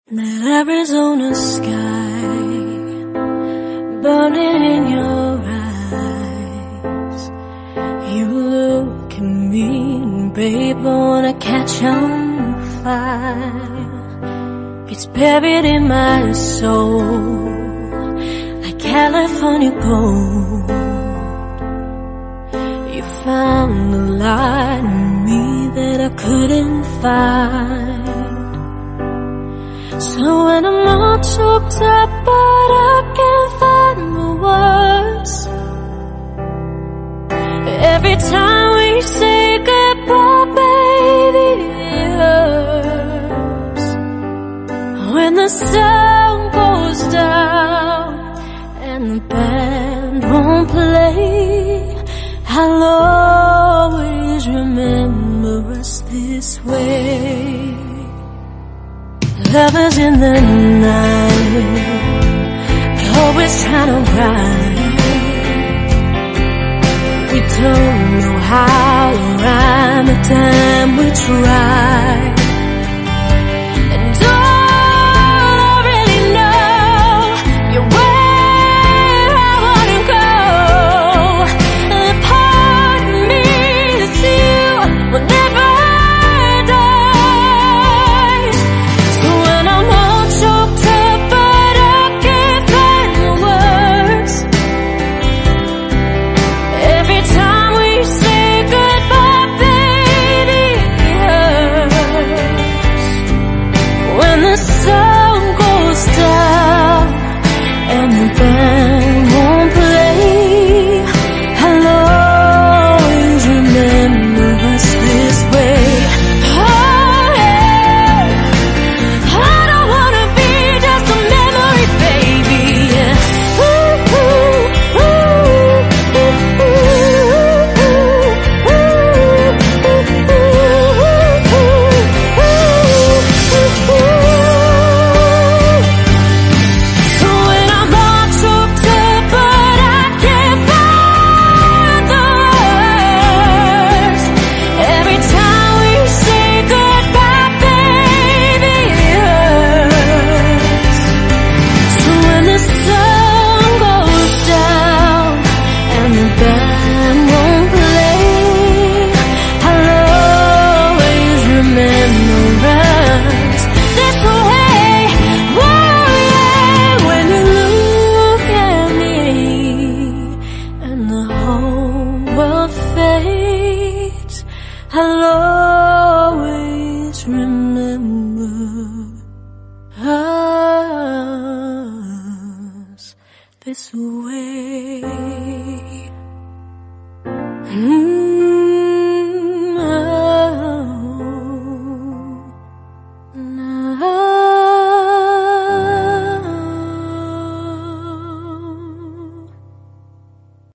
That Arizona sky burning in your eyes. You look at me and babe, I wanna catch on fire. It's buried in my soul like California gold. You found the light in me that I couldn't find. So when I'm all choked up but I can't find the words, every time we say goodbye, baby, it hurts. When the sun goes down and the band won't play, I'll always remember us this way. Lovers in the night, always trying to rhyme. We don't know how to rhyme, the time we try. And all I really know, you're where I wanna go. The part of me that's you will never. I'll always remember us this way.